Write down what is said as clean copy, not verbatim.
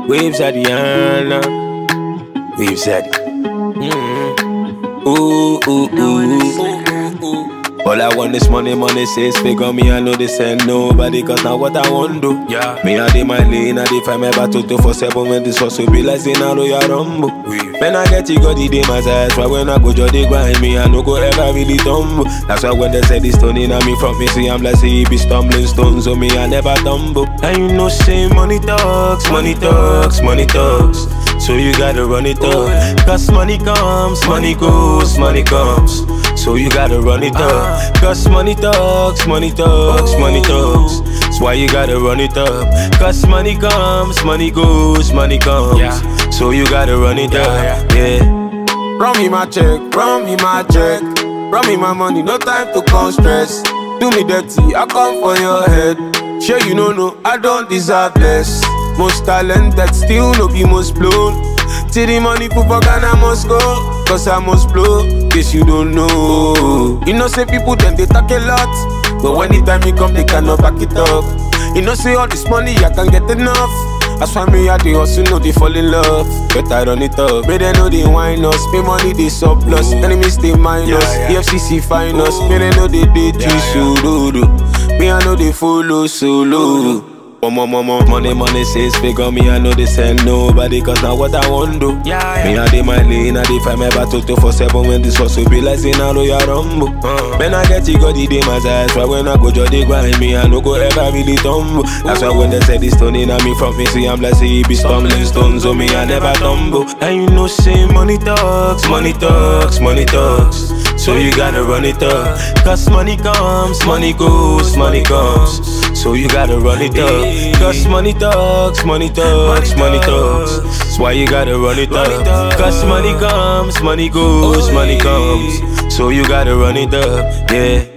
Waves at the Anna. Waves at it. Ooh, ooh, ooh. All I want is money, money says fake on me. I know they send nobody, cause now what I want do. Yeah. Me I dey my lane, I dey find my battle 247 when this hustle be like say now do ya rumble. When I get it, got the day my size. Why when I go just they grind me, I no go ever really tumble. That's why when they say this stone in me from me, see I'm like say he be stumbling stones on me, I never tumble. And you know say money talks, money talks, money talks. So you gotta run it up. Cause money comes, money goes, money comes. So you gotta run it up. Cause money talks, money talks, money talks. That's why you gotta run it up. Cause money comes, money goes, money comes. So you gotta run it up, yeah. Run me my check, run me my check. Run me my money, no time to come stress. Do me dirty, I come for your head. Sure you know, I don't deserve less. Most talented, still no be most blown. Till the money put for Ghana must go. Cause I must blow, guess you don't know. You know say people then they talk a lot, but when the time it come they cannot back it up. You know say all this money I can't get enough. That's why me I they also know they fall in love. Better run it up, may they know they whine us. Pay money they surplus, enemies they minus. EFCC fine us, may they know they did so do. Me I know they follow solo. Money says fake on me, I know they send nobody, cause now what I want do. Me I dey my lane, I dey find my battle 247 when this hustle be like say now do ya rumble. When I get it, got the day my size. Why when I go just they grind me, I no go ever really tumble. That's why when they say this stone in me from me, see I'm like say he be stumbling stones on me, I never tumble. And you know say money talks, money talks, money talks. So you gotta run it up. Cause money comes, money goes, money comes. So you gotta run it up. Cause money talks, money talks, money talks. That's why you gotta run it up. Cause money comes, money goes, money comes. So you gotta run it up, yeah.